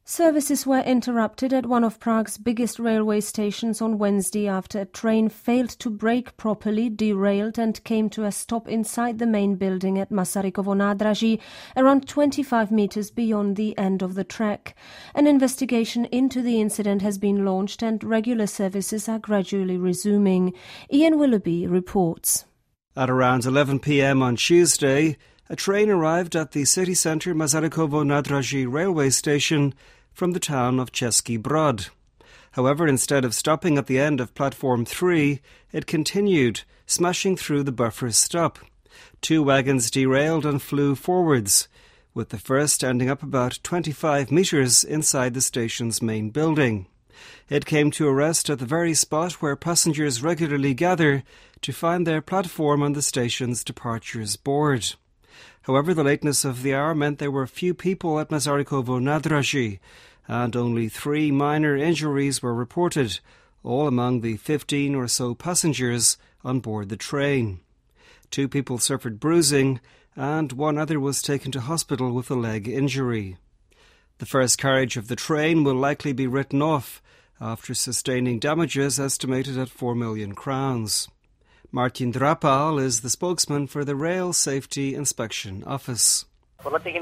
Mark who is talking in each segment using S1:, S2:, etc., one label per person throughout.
S1: Services were interrupted at one of Prague's biggest railway stations on Wednesday after a train failed to brake properly, derailed and came to a stop inside the main building at Masarykovo nádraží, around 25 meters beyond the end of the track. An investigation into the incident has been launched and regular services are gradually resuming. Ian Willoughby reports.
S2: At around 11 p.m. on Tuesday, a train arrived at the city centre Masarykovo nádraží railway station from the town of Český Brod. However, instead of stopping at the end of platform 3, it continued, smashing through the buffer stop. 2 wagons derailed and flew forwards, with the first ending up about 25 metres inside the station's main building. It came to a rest at the very spot where passengers regularly gather to find their platform on the station's departures board. However, the lateness of the hour meant there were few people at Masarykovo nádraží, and only 3 minor injuries were reported, all among the 15 or so passengers on board the train. 2 people suffered bruising, and 1 other was taken to hospital with a leg injury. The first carriage of the train will likely be written off after sustaining damages estimated at 4 million crowns. Martin Drapal is the spokesman for the Rail Safety Inspection Office.
S3: From the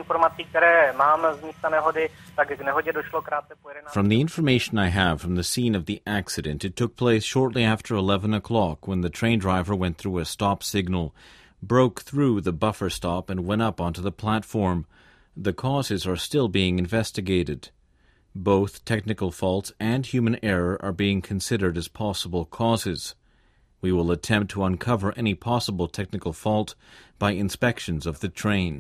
S4: information I have from the scene of the accident, it took place shortly after 11 o'clock when the train driver went through a stop signal, broke through the buffer stop and went up onto the platform. The causes are still being investigated. Both technical faults and human error are being considered as possible causes. We will attempt to uncover any possible technical fault by inspections of the train.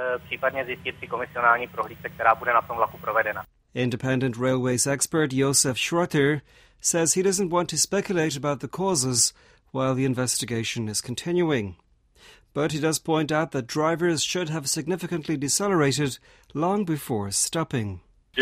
S2: Independent Railways expert Josef Schroeter says he doesn't want to speculate about the causes while the investigation is continuing. But he does point out that drivers should have significantly decelerated long before stopping.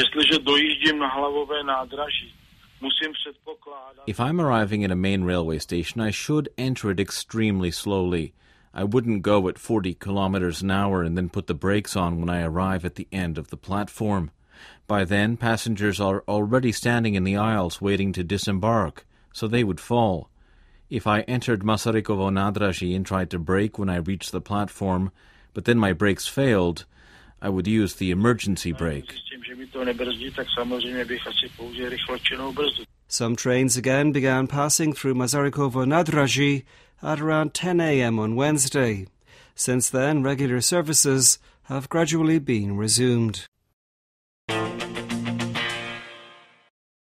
S4: If I'm arriving at a main railway station, I should enter it extremely slowly. I wouldn't go at 40 kilometers an hour and then put the brakes on when I arrive at the end of the platform. By then, passengers are already standing in the aisles waiting to disembark, so they would fall. If I entered Masarykovo nádraží and tried to brake when I reached the platform, but then my brakes failed, I would use the emergency brake.
S2: Some trains again began passing through Masarykovo nádraží at around 10 a.m. on Wednesday. Since then, regular services have gradually been resumed.